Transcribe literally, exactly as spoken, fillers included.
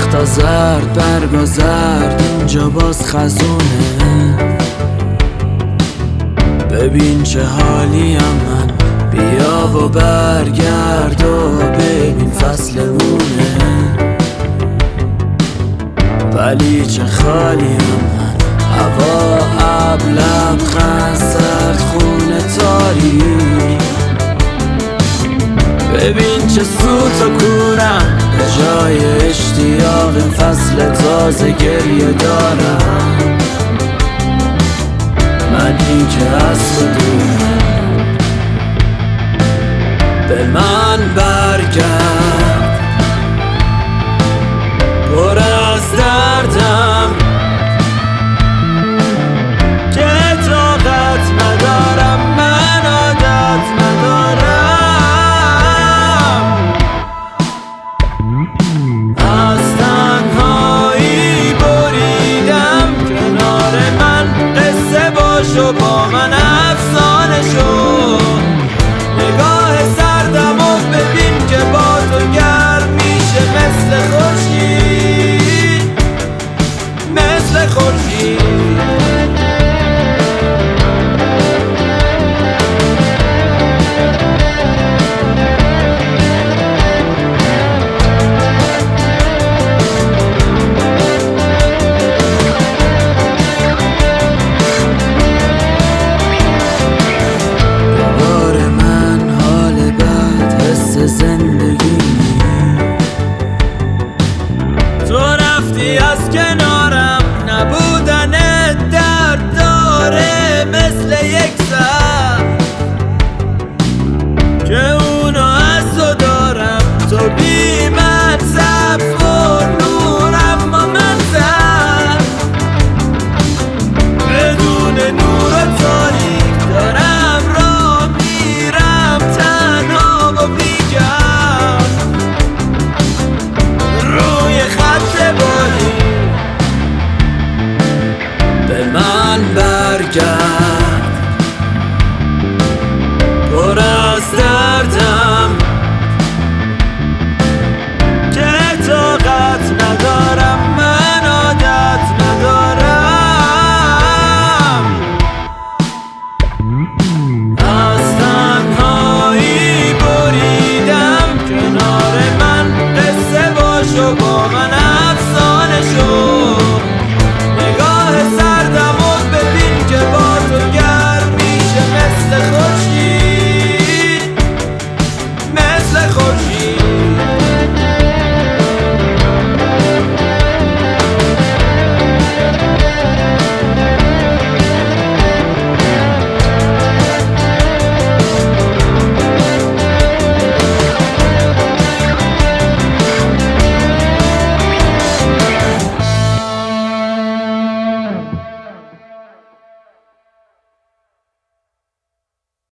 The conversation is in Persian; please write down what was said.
درختا زرد برگا زرد، اینجا باز خزونه. ببین چه حالیم من، بیا و برگرد و ببین فصلمونه. ولی چه خالیم من، هوا ابلم خسرد خونه تاریک. ببین چه سوت و کورم، به جای اشتیاق فصل تازه گریه دارم. منی که از تو دورم، به من برگرد. پر از دردم که طاقت ندارم، من عادت ندارم. از تنهایی بریدم کنار من، قصه باشو با من افسانه شو. نگاه سردم و ببین که با تو گرم میشه مثل خورشید، مثل خورشید. زندگی تو رفتی از کنارم، نبودنت درد داره مثل یک سر که اونو از تو دارم. تو بی من صف و نور، اما من سر بدون نور و تاریک دارم راه میرم تنها و بی روی خط بادی. به من برگرد، پر از دردم که طاقت ندارم، من عادت ندارم. از تنهایی بریدم کنار من، قصه باشو با من افسانه شو. نگاه سردم و ببین که با تو گرم میشه مثل خورشید، مثل خورشید.